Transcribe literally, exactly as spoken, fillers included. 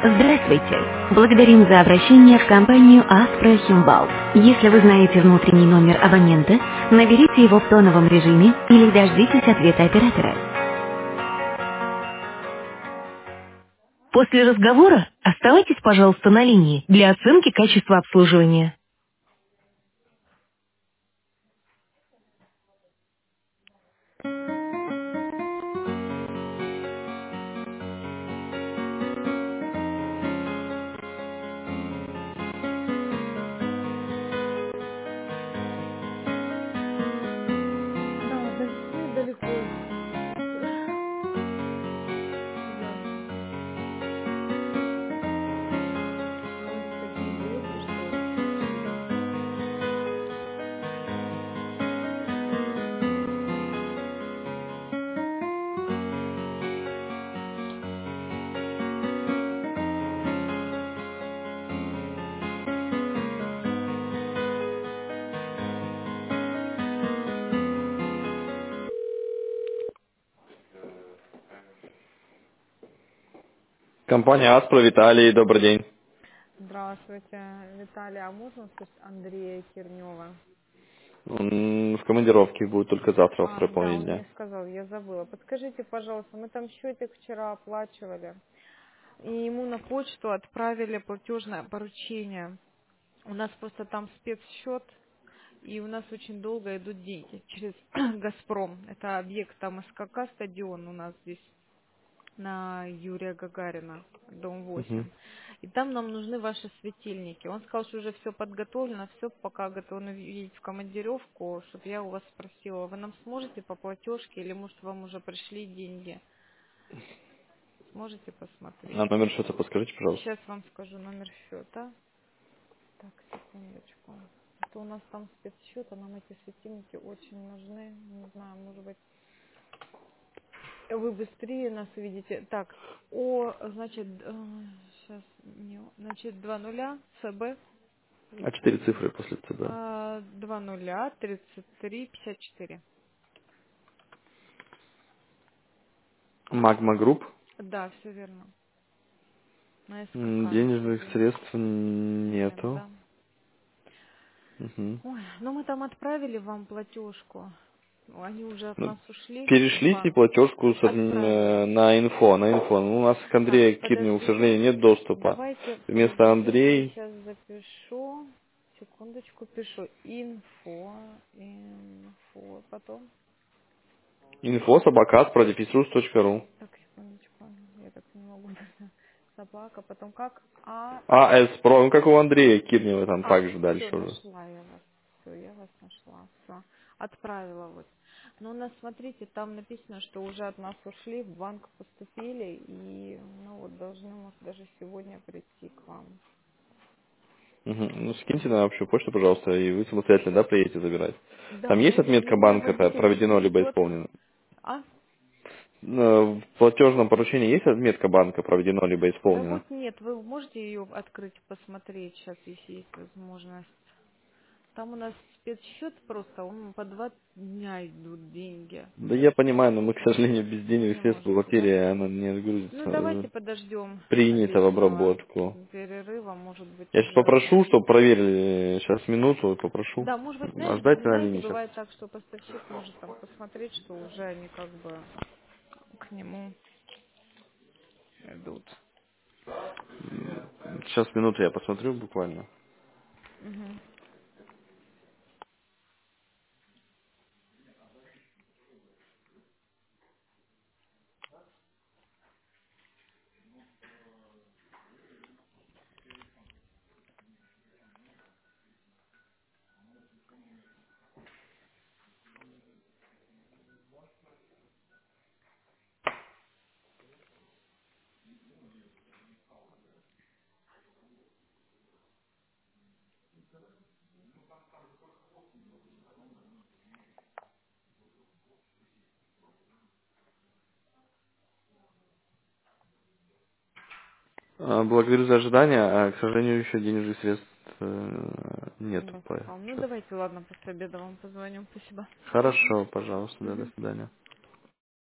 Здравствуйте! Благодарим за обращение в компанию Аспро Химбал. Если вы знаете внутренний номер абонента, наберите его в тоновом режиме или дождитесь ответа оператора. После разговора оставайтесь, пожалуйста, на линии для оценки качества обслуживания. Да, да, недалеко. Ужасно. Ну, здесь такие грезы, что вообще чудо. Компания Аспро, Виталий, добрый день. Здравствуйте, Виталий. А можно услышать Андрея Кирнева? Он в командировке будет только завтра во А, второй да, половине он дня. мне сказал, я забыла. Подскажите, пожалуйста, мы там счетик вчера оплачивали, и ему на почту отправили платежное поручение. У нас просто там спецсчет, и у нас очень долго идут деньги через «Газпром». Это объект там СКК стадион у нас здесь на Юрия Гагарина, дом Мгм. восемь. И там нам нужны ваши светильники. Он сказал, что уже все подготовлено, все пока готовы видеть в командировку, чтобы я у вас спросила, вы нам сможете по платежке или может вам уже пришли деньги? Сможете посмотреть? А номер счета подскажите, пожалуйста. Сейчас вам скажу номер счета. Так, секундочку. Это у нас там спецсчет, а нам эти светильники очень нужны. Не знаю, может быть, вы быстрее нас увидите. Так, о, значит, сейчас, значит, два нуля, ЦБ, А четыре цифры после ЦБ. а, два нуля, тридцать три, пятьдесят четыре. Магма Групп. Да, все верно. На М, СКК Денежных находились. средств Нет, нету. да. Мгм. Ой, ну мы там отправили вам платежку. Ну, они уже от Ну, нас ушли в перешлите банк. платежку с- Отправила. э, на инфо, на инфо. Ну, у нас к Так, Андрею Кирневу, к подождите. сожалению, нет доступа. Давайте, Вместо подождите, Андрей, сейчас запишу. Секундочку, пишу. Инфо, инфо, потом. инфо собака продефисрус точка ру. Так, секундочку, я так не могу. Собака, потом как? А, АС Про, ну как у Андрея Кирнева там а, также все, дальше уже. нашла я вас. Все, я вас нашла. Все, отправила вот. Но у нас, смотрите, там написано, что уже от нас ушли, в банк поступили, и, ну вот, должны, может, даже сегодня прийти к вам. Мгм. Ну, скиньте на общую почту, пожалуйста, и вы самостоятельно, да, приедете забирать. Там Да, есть ну, отметка ну банка, может это быть, или проведено либо придет. исполнено? А? Ну, в платежном поручении есть отметка банка, проведено либо Да исполнено? вот нет, вы можете ее открыть, посмотреть сейчас, если есть возможность. Там у нас спецсчет просто, он по два дня идут деньги. Да я понимаю, но мы, к сожалению, без Не денежных средств в можете, да? бухгалтерии, она не Ну отгрузится. давайте подождем Принято в обеденного обработку. перерыва, может быть Я сейчас уже. попрошу, чтобы проверили, сейчас минуту, попрошу. Да, может быть, А знаешь, ждайте на знаете, линии сейчас. бывает так, что поставщик может там посмотреть, что уже они как бы к нему идут. Сейчас минуту я посмотрю буквально. Мгм. А, Благодарю за ожидание, а, к сожалению, еще денежных средств э, Не нету по поступал. Ну счету. давайте, ладно, после обеда вам позвоним. Спасибо. Хорошо, пожалуйста, да, до Мгм. свидания.